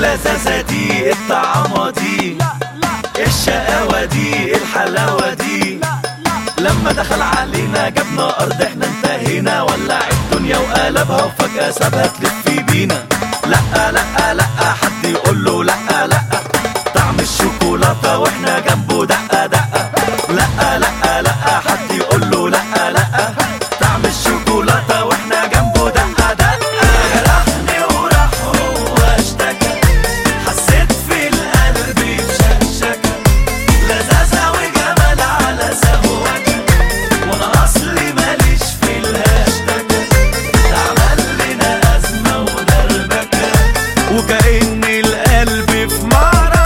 اللذاذة دي، الطعامة دي، الشقاوة دي، الحلاوة دي. لما دخل علينا جابنا أرض احنا انتهينا، ولع الدنيا وقلبها وفجأة سابها تلف بينا. لأ لأ لأ حد يقوله لأ لأ، طعم الشوكولاتة واحنا جنبه دقة دقة. لأ لأ لأ حد يقوله لأ لأ، طعم الشوكولاتة واحنا جنبه دقة دقة. جرحني وراح هو اشتكى، حسيت في القلب بشكشكة، لذاذة وجمال على سهوكة، وانا اصلي ماليش في الهاشتكة. ده عمل لنا ازمة ودربكة، وكأن القلب في معركة.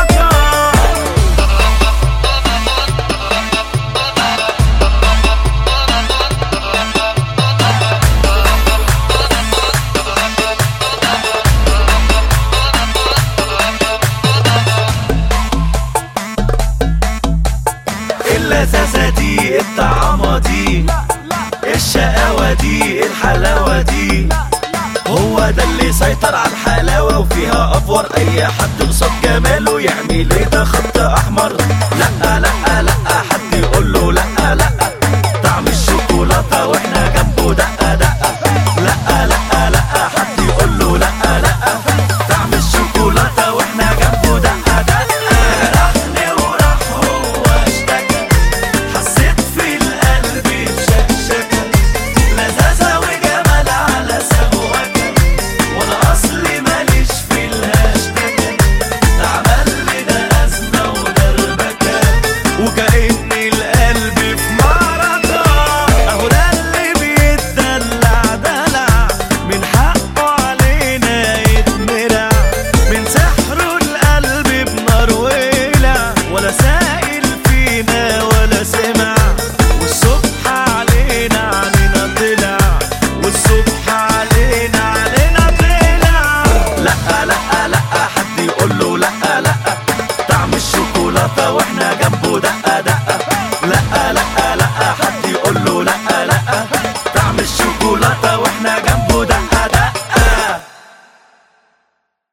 اللذاذة دي، الطعامة دي، الشقاوة دي، الحلاوة دي. هو ده اللي سيطر على الحلاوة وفيها أفور، أي حد قصاد جماله يعمل ايه ده خط أحمر.